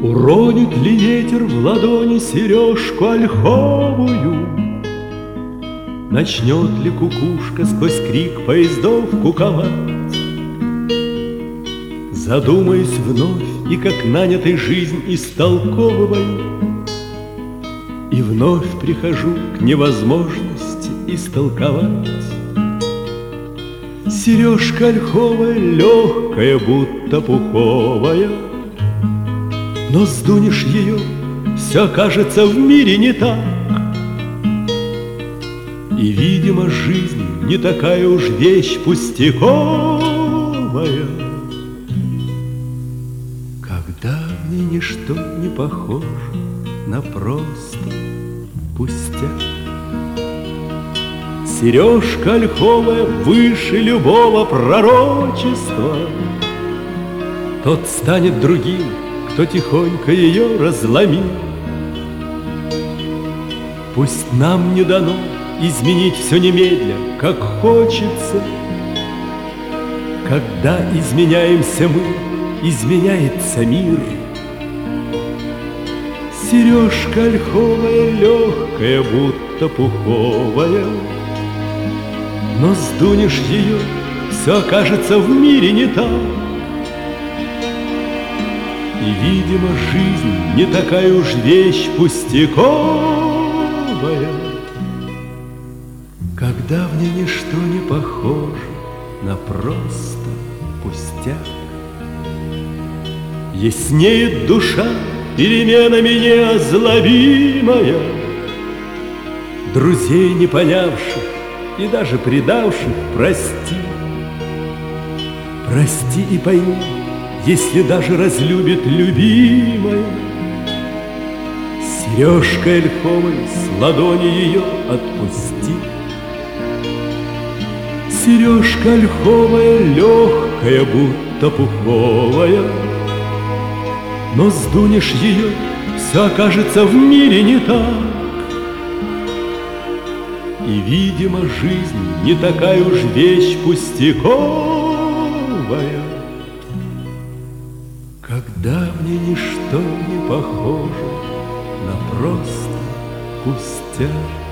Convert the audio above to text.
Уронит ли ветер в ладони сережку ольховую? Начнет ли кукушка сквозь крик поездов куковать? Задумаюсь вновь и как нанятый жизнь истолковываю, и вновь прихожу к невозможности истолковать. Сережка ольховая, легкая, будто пуховая, но сдунешь ее, все кажется в мире не так. И, видимо, жизнь не такая уж вещь пустяковая, когда в ней ничто не похоже на просто пустяк. Сережка ольховая выше любого пророчества. Тот станет другим, кто тихонько ее разломил. Пусть нам не дано изменить все немедля, как хочется. Когда изменяемся мы, изменяется мир. Сережка ольховая, легкая, будто пуховая, но сдунешь ее, все окажется в мире не так. И, видимо, жизнь не такая уж вещь пустяковая, когда в ней ничто не похоже на просто пустяк. Яснеет душа переменами неозлобимая, друзей не понявших и даже предавших прости. Прости и пойми, если даже разлюбит любимая. Сережкой ольховой с ладони ее отпусти. Сережка ольховая, легкая, будто пуховая, но сдунешь ее, все окажется в мире не так. И, видимо, жизнь не такая уж вещь пустяковая, когда в ней ничто не похоже на просто пустяк.